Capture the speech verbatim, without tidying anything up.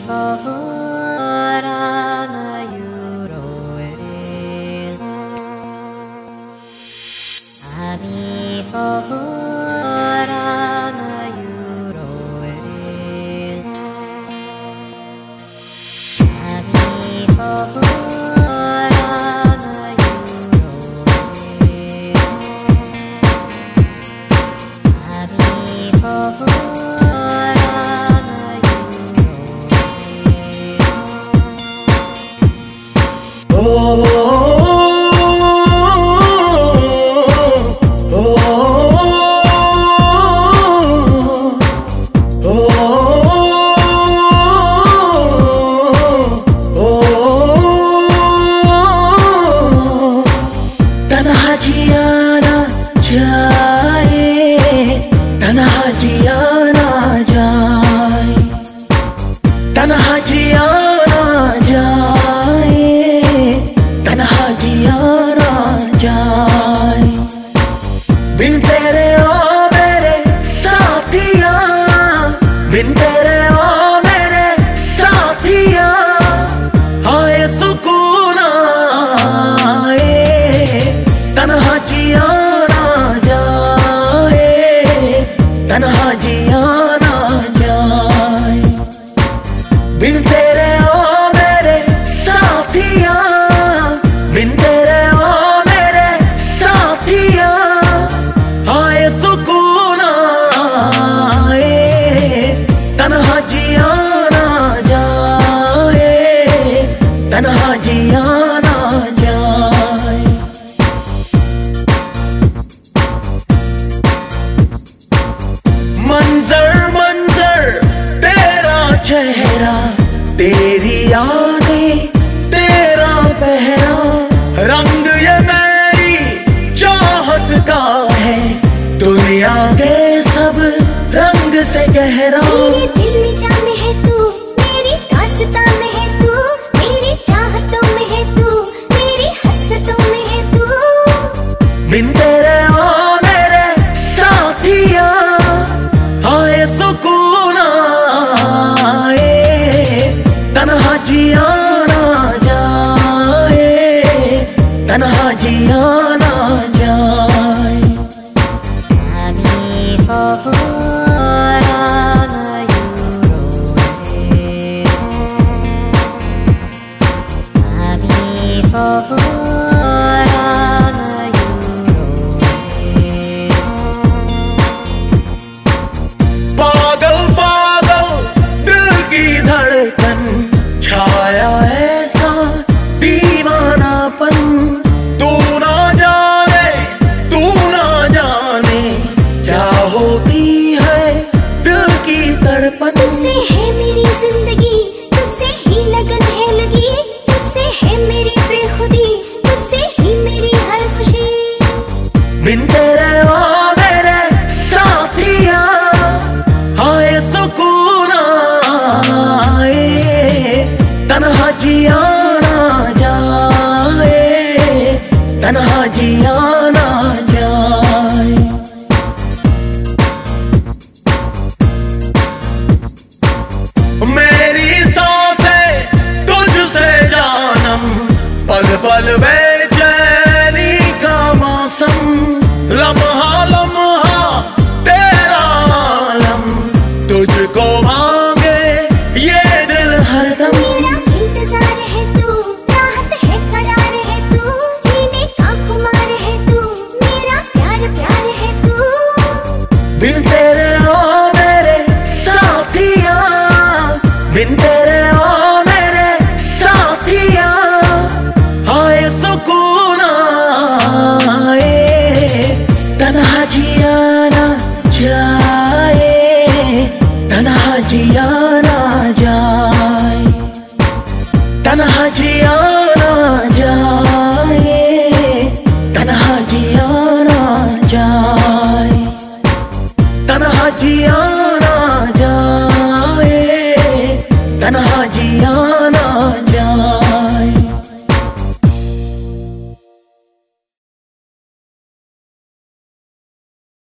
चेहरा, तेरी यादें, तेरा पहरा, रंग ये मेरी चाहत का है, दुनिया के सब रंग से गहरा। मेरे दिल में जान है तू, मेरी दास्तां में है तू, मेरी चाहतों में है तू, मेरी हसरतों में है तू। बिन तेरे आ मेरे साथिया, आए सुकून आए, तन्हा जिया ना जाए, तन्हा जिया ना जाए। पागल पागल दिल की धड़कन, छाया ऐसा दीवानापन, तू ना जाने तू ना जाने क्या होती है दिल की तड़पन। तुझसे है मेरी जिंदगी, तुझसे ही लगन है लगी, तुझसे है मेरी बेखुदी, तुझसे ही मेरी हर खुशी। बिन तेरे आ मेरे साथिया, आए सुकून आए, तन्हा जिया ना जाए, तन्हा जिया ना जाए। मेरी सांसें तुझसे जानम, पल पल बेचैनी का मौसम, लम्हा लम्हा तेरा आलम, तुझको मांगे ये दिल हरदम। मेरा इंतजार है तू, राहत है करार है तू, जीने का खुमार है तू, मेरा प्यार प्यार है तू। बिन तेरे आ मेरे साथिया, बिन तेरे आ मेरे साथिया, आए सुकून आए, तन्हा जिया ना जाए, तन्हा जिया ना जाए, तन्हा जिया ना जाए, तन्हा जिया ना जाए, तन्हा जिया